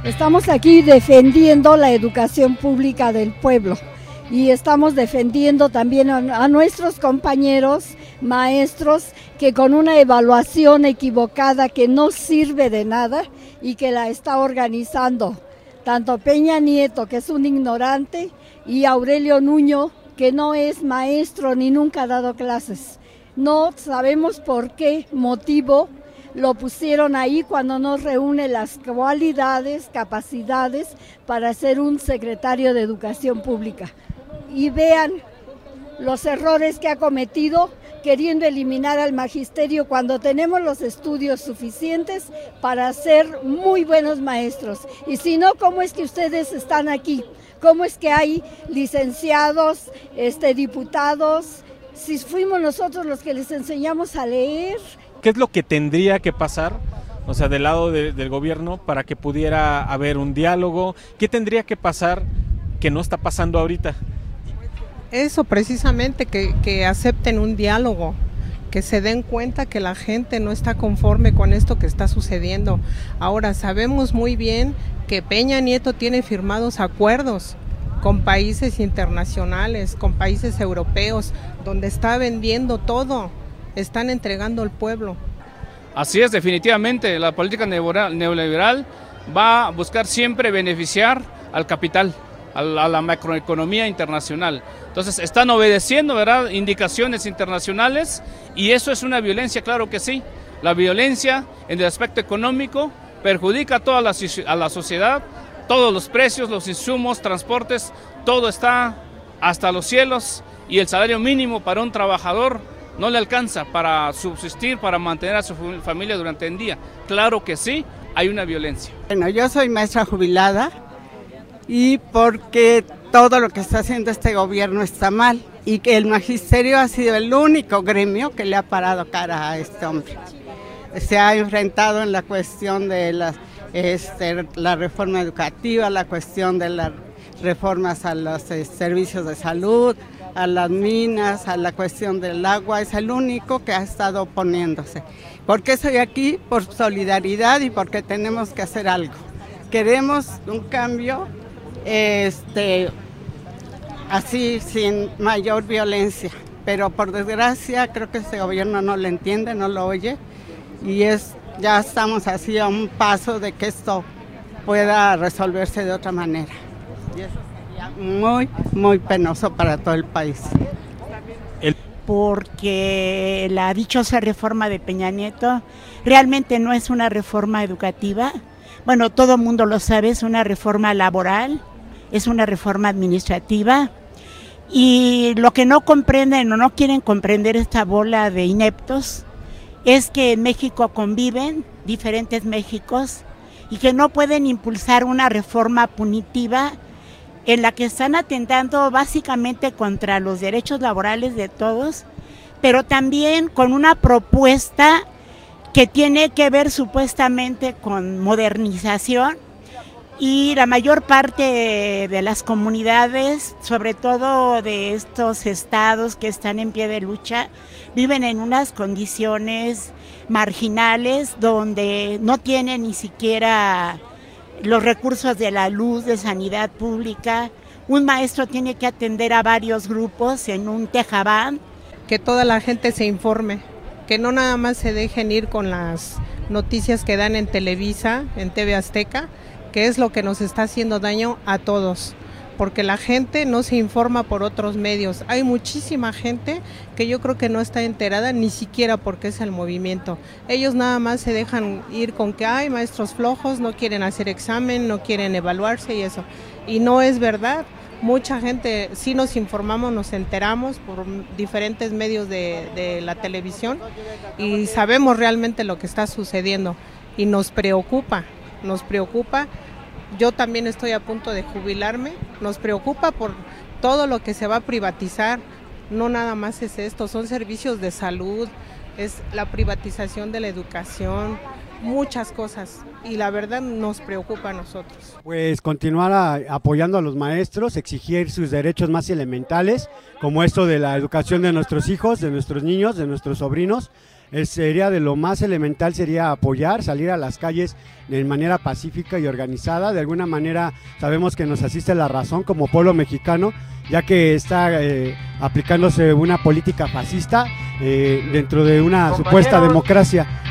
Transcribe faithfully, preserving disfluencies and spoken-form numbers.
Estamos aquí defendiendo la educación pública del pueblo y estamos defendiendo también a, a nuestros compañeros maestros que con una evaluación equivocada que no sirve de nada y que la está organizando tanto Peña Nieto, que es un ignorante, y Aurelio Nuño, que no es maestro ni nunca ha dado clases. No sabemos por qué motivo lo pusieron ahí cuando no reúne las cualidades, capacidades para ser un secretario de Educación Pública. Y vean los errores que ha cometido queriendo eliminar al magisterio cuando tenemos los estudios suficientes para ser muy buenos maestros. Y si no, ¿cómo es que ustedes están aquí? ¿Cómo es que hay licenciados, este, diputados? Si fuimos nosotros los que les enseñamos a leer. ¿Qué es lo que tendría que pasar, o sea, del lado de, del gobierno para que pudiera haber un diálogo? ¿Qué tendría que pasar que no está pasando ahorita? Eso precisamente, que, que acepten un diálogo, que se den cuenta que la gente no está conforme con esto que está sucediendo. Ahora, sabemos muy bien que Peña Nieto tiene firmados acuerdos con países internacionales, con países europeos, donde está vendiendo todo. Están entregando al pueblo. Así es, definitivamente, la política neoliberal va a buscar siempre beneficiar al capital, a la, a la macroeconomía internacional. Entonces están obedeciendo, ¿verdad?, indicaciones internacionales, y eso es una violencia, claro que sí. La violencia en el aspecto económico perjudica a toda la, a la sociedad, todos los precios, los insumos, transportes, todo está hasta los cielos, y el salario mínimo para un trabajador no le alcanza para subsistir, para mantener a su familia durante el día. Claro que sí, hay una violencia. Bueno, yo soy maestra jubilada y porque todo lo que está haciendo este gobierno está mal y que el magisterio ha sido el único gremio que le ha parado cara a este hombre. Se ha enfrentado en la cuestión de la, este, la reforma educativa, la cuestión de las reformas a los eh, servicios de salud, a las minas, a la cuestión del agua. Es el único que ha estado oponiéndose. ¿Por qué estoy aquí? Por solidaridad y porque tenemos que hacer algo. Queremos un cambio este, así, sin mayor violencia, pero por desgracia creo que este gobierno no lo entiende, no lo oye, y es, ya estamos así a un paso de que esto pueda resolverse de otra manera. Y eso sería muy, muy penoso para todo el país. Porque la dichosa reforma de Peña Nieto realmente no es una reforma educativa. Bueno, todo el mundo lo sabe, es una reforma laboral, es una reforma administrativa. Y lo que no comprenden o no quieren comprender esta bola de ineptos es que en México conviven diferentes Méxicos y que no pueden impulsar una reforma punitiva en la que están atentando básicamente contra los derechos laborales de todos, pero también con una propuesta que tiene que ver supuestamente con modernización, y la mayor parte de las comunidades, sobre todo de estos estados que están en pie de lucha, viven en unas condiciones marginales donde no tienen ni siquiera los recursos de la luz, de sanidad pública. Un maestro tiene que atender a varios grupos en un tejabán. Que toda la gente se informe, que no nada más se dejen ir con las noticias que dan en Televisa, en T V Azteca, que es lo que nos está haciendo daño a todos, porque la gente no se informa por otros medios. Hay muchísima gente que yo creo que no está enterada ni siquiera porque es el movimiento. Ellos nada más se dejan ir con que hay maestros flojos, no quieren hacer examen, no quieren evaluarse y eso. Y no es verdad. Mucha gente, sí nos informamos, nos enteramos por diferentes medios de, de la televisión y sabemos realmente lo que está sucediendo y nos preocupa, nos preocupa. Yo también estoy a punto de jubilarme, nos preocupa por todo lo que se va a privatizar. No nada más es esto, son servicios de salud, es la privatización de la educación, muchas cosas y la verdad nos preocupa a nosotros. Pues continuar a, apoyando a los maestros, exigir sus derechos más elementales, como esto de la educación de nuestros hijos, de nuestros niños, de nuestros sobrinos. Es, sería de lo más elemental, sería apoyar, salir a las calles de manera pacífica y organizada. De alguna manera sabemos que nos asiste la razón como pueblo mexicano, ya que está eh, aplicándose una política fascista eh, dentro de una supuesta democracia.